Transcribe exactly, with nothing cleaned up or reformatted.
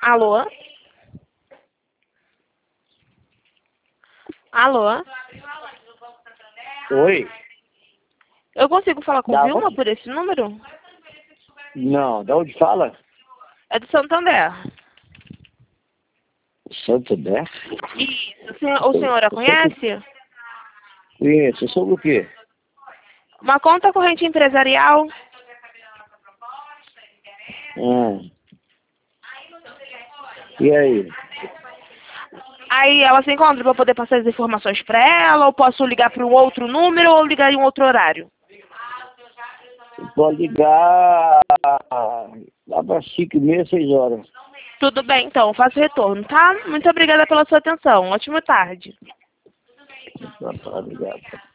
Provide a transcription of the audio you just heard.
Alô? Alô? Oi? Eu consigo falar com Da Vilma onde? por esse número? Não, da onde fala? É do Santander. Santander? Isso. O senhor, o senhor a conhece? Conheço. Sobre o quê? Uma conta corrente empresarial. Ah. E aí? Aí ela se encontra para poder passar as informações para ela, ou posso ligar para um outro número ou ligar em um outro horário? Pode ligar lá para cinco e meia, seis horas. Tudo bem, então, faço retorno, tá? Muito obrigada pela sua atenção. Ótima tarde. Obrigado.